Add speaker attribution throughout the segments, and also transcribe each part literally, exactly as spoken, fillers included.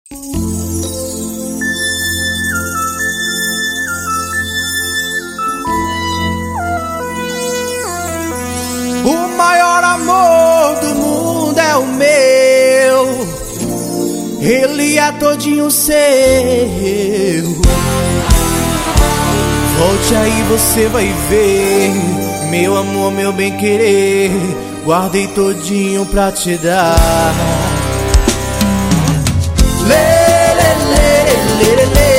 Speaker 1: O maior amor do mundo é o meu, ele é todinho seu. Volte aí, você vai ver, meu amor, meu bem querer, guardei todinho pra te dar. Lê, lê, lê, lê, lê, lê.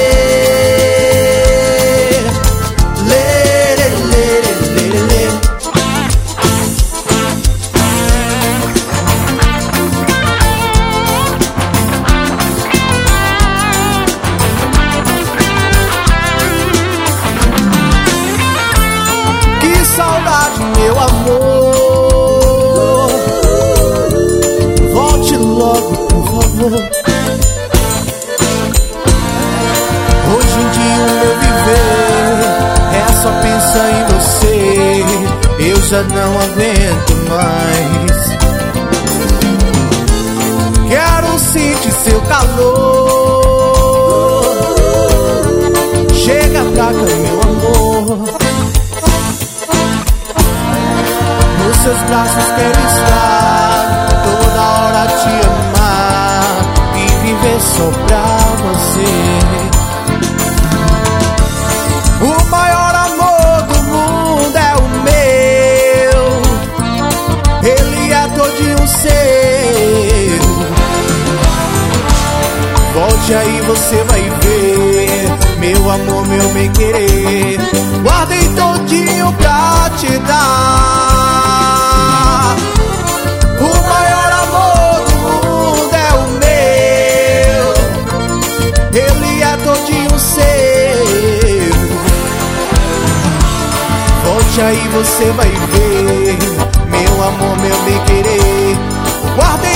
Speaker 1: Saudade, meu amor, volte logo, por favor. Hoje em dia o meu viver é só pensar em você, eu já não aguento mais. Quero sentir seu calor, chega pra cá, meu amor. Nos seus braços quero estar, toda hora te amar e viver só pra você. O maior amor do mundo é o meu, ele é todinho seu. Volte aí, você vai ver, meu amor, meu bem querer, guardei todinho pra te dar. O maior amor do mundo é o meu, ele é todinho seu. Volte aí, você vai ver, meu amor, meu bem querer, guardei